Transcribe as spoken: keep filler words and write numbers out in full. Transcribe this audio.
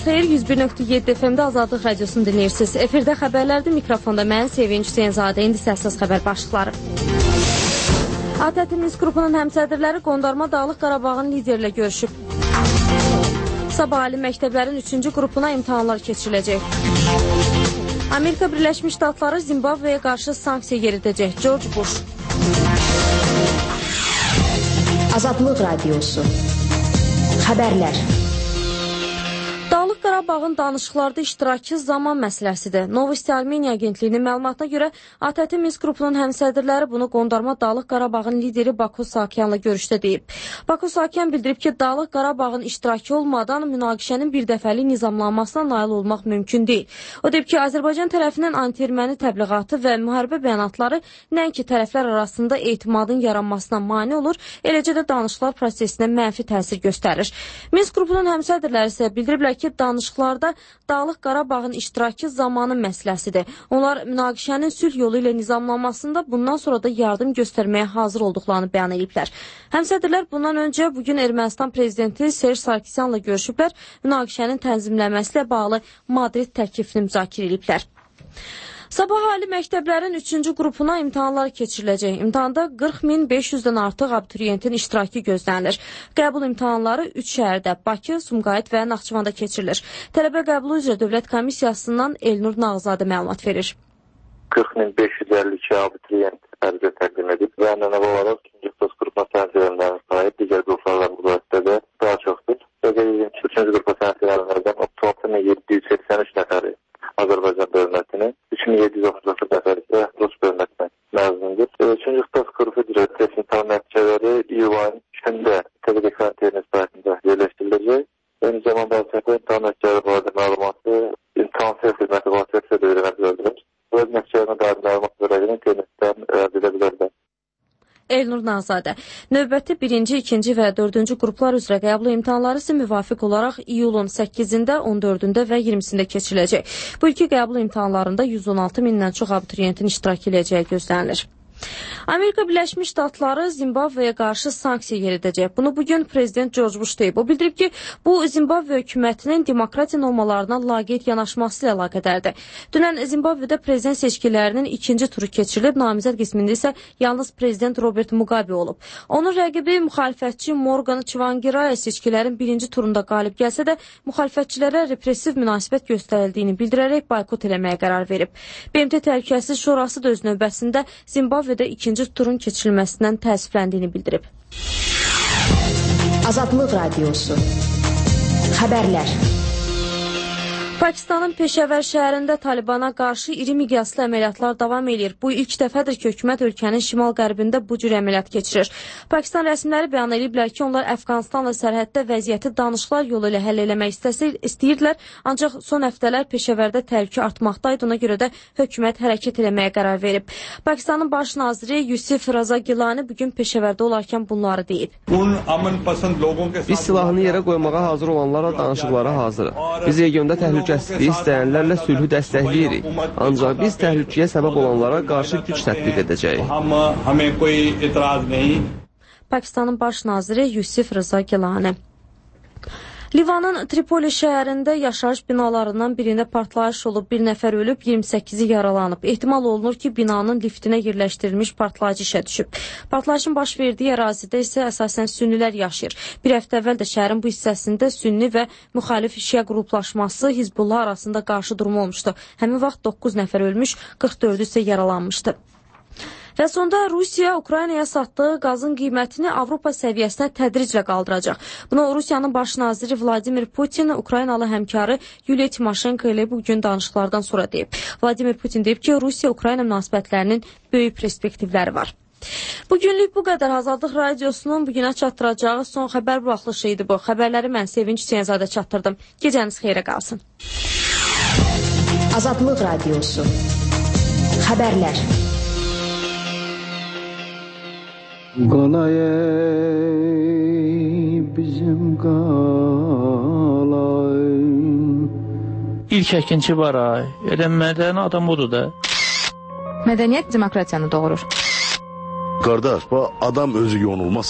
xeyir, yüz bir nöqtə yeddi F M-də Azadlıq Radiosunu dinləyirsiniz. Efirdə xəbərlərdir, mikrofonda mən Sevinç Hüseynzadə, indi səssiz xəbər başlıqları. A T T Minsk qrupunun həmsədrləri Qondarma Dağlıq Qarabağın lideri ilə görüşüb. Sabah ali məktəblərin üçüncü qrupuna imtahanlar keçiriləcək. Amerika Birləşmiş Ştatları Zimbabveyə qarşı sanksiya yeridəcək. George Bush. Azadlıq Radiosu. Xəbərlər. Dağlıq Qarabağın danışıqlarda iştirakı zaman məsələsidir. Novosti Armeniya agentliyinin məlumatına görə A T T Minsk qrupunun həmsədrləri bunu Qondarma Dağlıq Qarabağın lideri Baku Sakyanla görüşdə deyib. Baku Sakyan bildirib ki, Dağlıq Qarabağın iştirakı olmadan münaqişənin birdəfəli nizamlanmasına nail olmaq mümkün deyil. O deyib ki, Azərbaycan tərəfinin anti-erməni təbliğatı və müharibə bəyanatları nəinki tərəflər arasında etimadın yaranmasına mane olur, eləcə də danışıqlar prosesinə mənfi təsir göstərir. Minsk qrupunun həmsədrləri isə bildiriblər ki, danışıqlarda Dağlıq Qarabağın iştirakı zamanı məsələsidir. Onlar münaqişənin sülh yolu ilə nizamlanmasında bundan sonra da yardım göstərməyə hazır olduqlarını bəyan ediblər. Həmsədrlər bundan öncə bugün Ermənistan prezidenti Serj Sarkisyanla görüşüblər, münaqişənin tənzimlənməsi ilə bağlı Madrid təklifini müzakirə ediblər. Sabah ali məktəblərin üçüncü qrupuna imtahanlar keçiriləcək. İmtahanda qırx min beş yüzdən artıq abituriyentin iştirakı gözlənilir. Qəbul imtahanları üç şəhərdə, Bakı, Sumqayıt və Naxçıvanda keçirilir. Tələbə qəbulu üzrə Dövlət Komissiyasından Elnur Nağzadə məlumat verir. qırx min beş yüz əlli iki abituriyent ərizə təqdim edib və ənənəvi olaraq ikinci kurs qrupa sənədlərindən sahib digər qruplarla müqayisədə də daha çoxdur. Və qeyd ki, üçüncü qrupa sənədlərindən otuz altı min yeddi yüz səksən üç nəfəri Azərbaycan dövlətini, üç min yeddi yüz otuz dokuz nəfəri isə Rus dövlətinə məzundur. Üçüncü kurs qrupu üzrə test imtahan nəticələri iyul ayının üçündə Telegram internet saytında yerləşdiriləcək. Eyni zamanda imtahan nəticələri barədə məlumatı imtahan səhv xidməti vasitəsilə də öyrənə bilərdilər. Bu nəticələrinə dair məlumat verəcək internetdən əldə edə bilərlər. Elnur Nağzadə. Növbəti birinci, ikinci və dördüncü qruplar üzrə qəbul imtahanları isə müvafiq olaraq iyulun səkkizində, on dördündə və iyirmisində keçiriləcək. Bu iki qəbul imtahanlarında yüz on altı mindən çox abituriyentin iştirak edəcəyi gözlənilir. Amerika Birləşmiş Ştatları Zimbabveyə qarşı sanksiya yeridəcək. Bunu bugün Prezident George Bush deyib. O bildirib ki, bu Zimbabve hökumətinin demokratiya normalarına laqeyd yanaşması ilə əlaqədardır. Dünən Zimbabvedə prezident seçkilərinin ikinci turu keçirilib, namizəd qismində isə yalnız Prezident Robert Mugabe olub. Onun rəqibi müxalifətçi Morgan Tsvangirai seçkilərin birinci turunda qalib gəlsə də, müxalifətçilərə repressiv münasibət göstərildiyini bildirərək boykot eləməyə qərar verib. B M T Təhlükəsizlik Şurası da öz növbəsində Zimbabve və ikinci turun keçirilməsindən təəssüfləndiyini bildirib. Azadlıq Radiosu. Xəbərlər. Pakistanın Peşəvər şəhərində Talibana qarşı iri miqyaslı əməliyyatlar davam edir. Bu ilk dəfədir ki, hökumət ölkənin şimal-qərbində bu cür əməliyyat keçirir. Pakistan rəsmiləri bəyan ediblər ki, onlar Əfqanistanla sərhəddə vəziyyəti danışıqlar yolu ilə həll eləmək istəyirdilər, ancaq son həftələr Peşəvərdə təhlükə artmaqdaydı, ona görə də hökumət hərəkət eləməyə qərar verib. Pakistanın baş naziri Yusif Raza Gilani bugün Peşəvərdə olarkən bunları deyib. Biz silahını yerə qoymağa hazır olanlarla danışıqlara hazırıq. Biz regionda təhlükə Təhlükəsizliyi istəyənlərlə sülhü dəstəkləyirik. Ancaq biz təhlükəyə səbəb olanlara qarşı güc tətbiq edəcəyik. Pakistanın baş naziri Yusif Rıza Gilani. Livanın Tripoli şəhərində yaşayış binalarından birində partlayış olub, bir nəfər ölüb, iyirmi səkkizi yaralanıb. Ehtimal olunur ki, binanın liftinə yerləşdirilmiş partlayıcı işə düşüb. Partlayışın baş verdiyi ərazidə isə əsasən sünnilər yaşayır. Bir həftə əvvəl də şəhərin bu hissəsində sünni və müxalif şiə qruplaşması Hizbullah arasında qarşı durum olmuşdu. Həmin vaxt doqquz nəfər ölmüş, qırx dördü isə yaralanmışdı. Və sonda Rusiya Ukraynaya satdığı qazın qiymətini Avropa səviyyəsinə tədriclə qaldıracaq. Bunu Rusiyanın baş naziri Vladimir Putin Ukraynalı həmkarı Yuliya Timoşenko ilə bugün danışıqlardan sonra deyib. Vladimir Putin deyib ki, Rusiya-Ukrayna münasibətlərinin böyük perspektivləri var. Bugünlük bu qədər. Azadlıq Radiosunun bugünə çatdıracağı son xəbər buraxılışı idi bu. Xəbərləri mən Sevinç Hüseynzadə çatdırdım. Gecəniz xeyrə qalsın. Azadlıq Radiosu. Xəbərlər. Qalay bizim qalay. İlk əkinçi var ay. Elə mədəni adam odur da. Mədəniyyət demokratiyanı doğurur. Qardaş, bu adam özü yonulmaz.